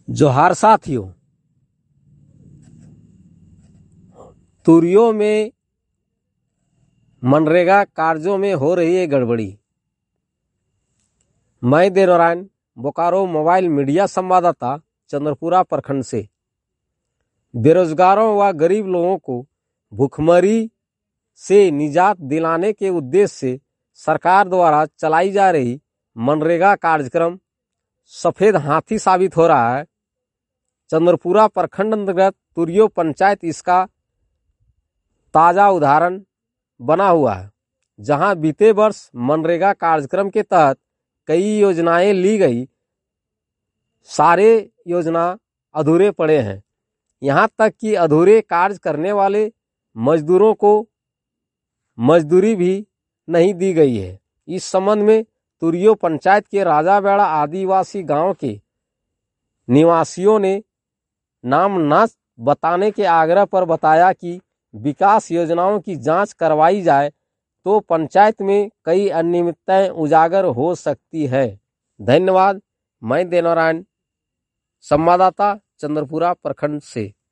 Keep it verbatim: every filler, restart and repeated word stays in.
जोहार साथियों, तुरियों में मनरेगा कार्यों में हो रही है गड़बड़ी। मैं देवनारायण बोकारो मोबाइल मीडिया संवाददाता चंद्रपुरा प्रखंड से बेरोजगारों व गरीब लोगों को भूखमरी से निजात दिलाने के उद्देश्य से सरकार द्वारा चलाई जा रही मनरेगा कार्यक्रम सफेद हाथी साबित हो रहा है। चंद्रपुरा प्रखंड अंतर्गत तुरियो पंचायत इसका ताजा उदाहरण बना हुआ है, जहां बीते वर्ष मनरेगा कार्यक्रम के तहत कई योजनाएं ली गई, सारे योजना अधूरे पड़े हैं। यहां तक कि अधूरे कार्य करने वाले मजदूरों को मजदूरी भी नहीं दी गई है। इस संबंध में तुरियो पंचायत के राजाबेड़ा आदिवासी गांव के निवासियों ने नाम न बताने के आग्रह पर बताया कि विकास योजनाओं की जांच करवाई जाए तो पंचायत में कई अनियमितताएं उजागर हो सकती है। धन्यवाद। मैं देवनारायण, संवाददाता चंद्रपुरा प्रखंड से।